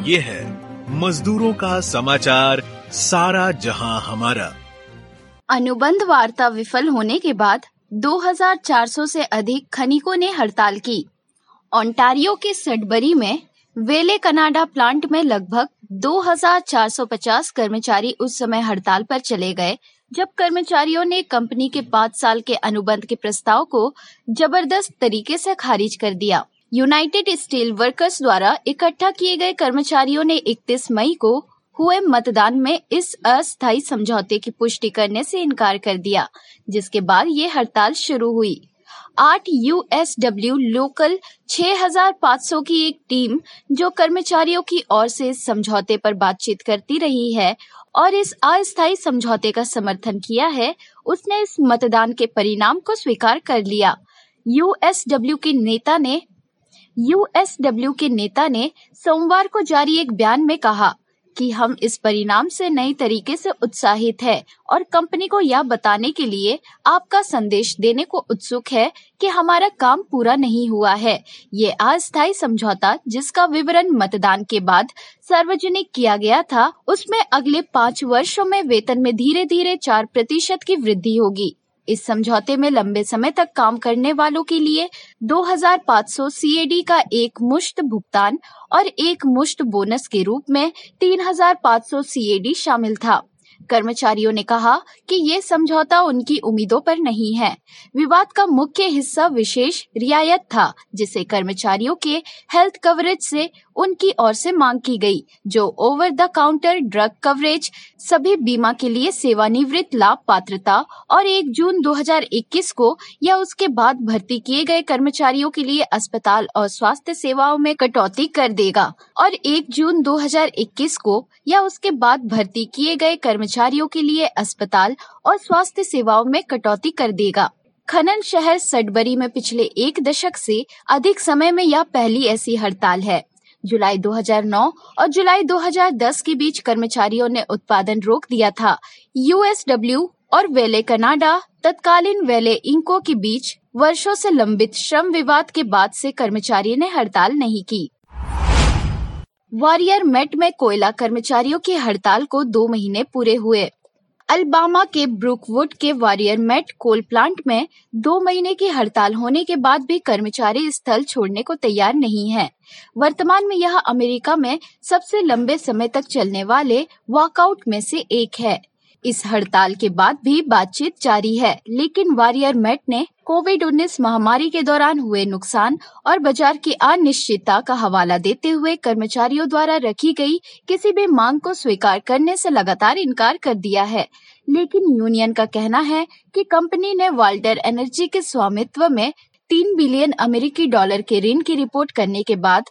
ये है मजदूरों का समाचार, सारा जहां हमारा। अनुबंध वार्ता विफल होने के बाद 2400 से अधिक खनिकों ने हड़ताल की। ओंटारियो के सडबरी में वेले कनाडा प्लांट में लगभग 2450 कर्मचारी उस समय हड़ताल पर चले गए जब कर्मचारियों ने कंपनी के 5 साल के अनुबंध के प्रस्ताव को जबरदस्त तरीके से खारिज कर दिया। यूनाइटेड स्टील वर्कर्स द्वारा इकट्ठा किए गए कर्मचारियों ने 31 मई को हुए मतदान में इस अस्थायी समझौते की पुष्टि करने से इनकार कर दिया, जिसके बाद ये हड़ताल शुरू हुई। 8 USW लोकल 6500 की एक टीम जो कर्मचारियों की ओर से इस समझौते पर बातचीत करती रही है और इस अस्थायी समझौते का समर्थन किया है, उसने इस मतदान के परिणाम को स्वीकार कर लिया। USW के नेता ने सोमवार को जारी एक बयान में कहा कि हम इस परिणाम से नई तरीके से उत्साहित है और कंपनी को यह बताने के लिए आपका संदेश देने को उत्सुक है कि हमारा काम पूरा नहीं हुआ है। ये अस्थायी समझौता जिसका विवरण मतदान के बाद सार्वजनिक किया गया था, उसमें अगले 5 वर्षों में वेतन में धीरे धीरे 4% की वृद्धि होगी। इस समझौते में लंबे समय तक काम करने वालों के लिए 2500 CAD का एक मुश्त भुगतान और एक मुश्त बोनस के रूप में 3500 CAD शामिल था। कर्मचारियों ने कहा कि ये समझौता उनकी उम्मीदों पर नहीं है। विवाद का मुख्य हिस्सा विशेष रियायत था, जिसे कर्मचारियों के हेल्थ कवरेज से उनकी ओर से मांग की गई, जो over the counter drug coverage, सभी बीमा के लिए सेवानिवृत्त लाभ पात्रता और 1 जून 2021 को या उसके बाद भर्ती किए गए कर्मचारियों के लिए अस्पताल और स्वास्थ्य सेवाओं में कटौती कर देगा और 1 जून 2021 को या उसके बाद भर्ती किए गए कर्मचारियों के लिए अस्पताल और स्वास्थ्य सेवाओं में कटौती कर देगा। खनन शहर सडबरी में पिछले 1 दशक से अधिक समय में यह पहली ऐसी हड़ताल है। जुलाई 2009 और जुलाई 2010 के बीच कर्मचारियों ने उत्पादन रोक दिया था। USW और वेले कनाडा तत्कालीन वेले इंको के बीच वर्षों से लंबित श्रम विवाद के बाद से कर्मचारियों ने हड़ताल नहीं की। वॉरियर मेट में कोयला कर्मचारियों की हड़ताल को 2 महीने पूरे हुए। अल्बामा के ब्रुकवुड के वॉरियर मेट कोल प्लांट में 2 महीने की हड़ताल होने के बाद भी कर्मचारी स्थल छोड़ने को तैयार नहीं हैं। वर्तमान में यह अमेरिका में सबसे लंबे समय तक चलने वाले वॉकआउट में से एक है। इस हड़ताल के बाद भी बातचीत जारी है, लेकिन वॉरियर मेट ने कोविड-19 महामारी के दौरान हुए नुकसान और बाजार की अनिश्चितता का हवाला देते हुए कर्मचारियों द्वारा रखी गई किसी भी मांग को स्वीकार करने से लगातार इनकार कर दिया है। लेकिन यूनियन का कहना है कि कंपनी ने वाल्टर एनर्जी के स्वामित्व में 3 बिलियन अमेरिकी डॉलर के ऋण की रिपोर्ट करने के बाद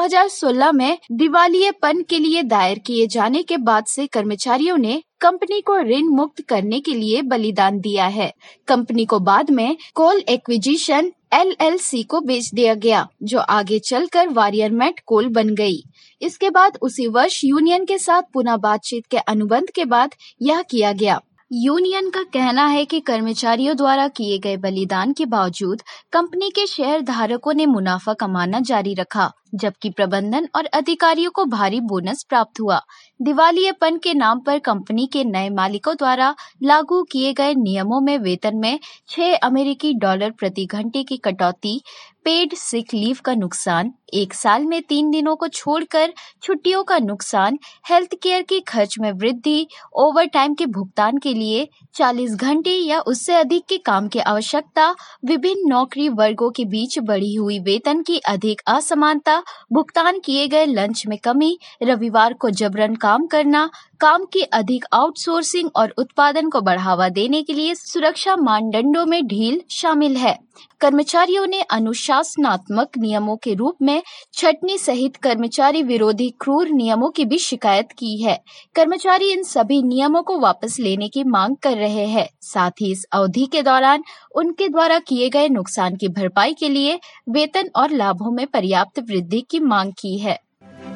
2016 में दिवालियेपन के लिए दायर किए जाने के बाद से कर्मचारियों ने कंपनी को ऋण मुक्त करने के लिए बलिदान दिया है। कंपनी को बाद में कोल एक्विजिशन LLC को बेच दिया गया, जो आगे चलकर वॉरियर मेट कोल बन गई। इसके बाद उसी वर्ष यूनियन के साथ पुनः बातचीत के अनुबंध के बाद यह किया गया। यूनियन का कहना है कि कर्मचारियों द्वारा किए गए बलिदान के बावजूद कंपनी के शेयर धारकों ने मुनाफा कमाना जारी रखा, जबकि प्रबंधन और अधिकारियों को भारी बोनस प्राप्त हुआ। दिवालियेपन के नाम पर कंपनी के नए मालिकों द्वारा लागू किए गए नियमों में वेतन में 6 अमेरिकी डॉलर प्रति घंटे की कटौती, पेड सिक लीव का नुकसान, 1 साल में 3 दिनों को छोड़कर छुट्टियों का नुकसान, हेल्थ केयर के खर्च में वृद्धि, ओवर टाइम के भुगतान के लिए 40 घंटे या उससे अधिक के काम की आवश्यकता, विभिन्न नौकरी वर्गों के बीच बढ़ी हुई वेतन की अधिक असमानता, भुगतान किए गए लंच में कमी, रविवार को जबरन काम करना, काम की अधिक आउटसोर्सिंग और उत्पादन को बढ़ावा देने के लिए सुरक्षा मानदंडों में ढील शामिल है। कर्मचारियों ने अनुशासनात्मक नियमों के रूप में छटनी सहित कर्मचारी विरोधी क्रूर नियमों की भी शिकायत की है। कर्मचारी इन सभी नियमों को वापस लेने की मांग कर रहे हैं। साथ ही इस अवधि के दौरान उनके द्वारा किए गए नुकसान की भरपाई के लिए वेतन और लाभों में पर्याप्त वृद्धि की मांग की है।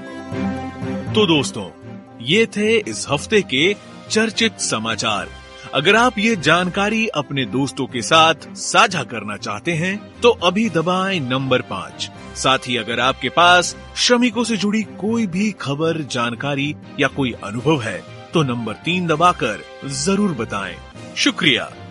तो दोस्तों, ये थे इस हफ्ते के चर्चित समाचार। अगर आप ये जानकारी अपने दोस्तों के साथ साझा करना चाहते हैं तो अभी दबाएं नंबर 5। साथ ही अगर आपके पास श्रमिकों से जुड़ी कोई भी खबर, जानकारी या कोई अनुभव है तो नंबर 3 दबाकर जरूर बताएं। शुक्रिया।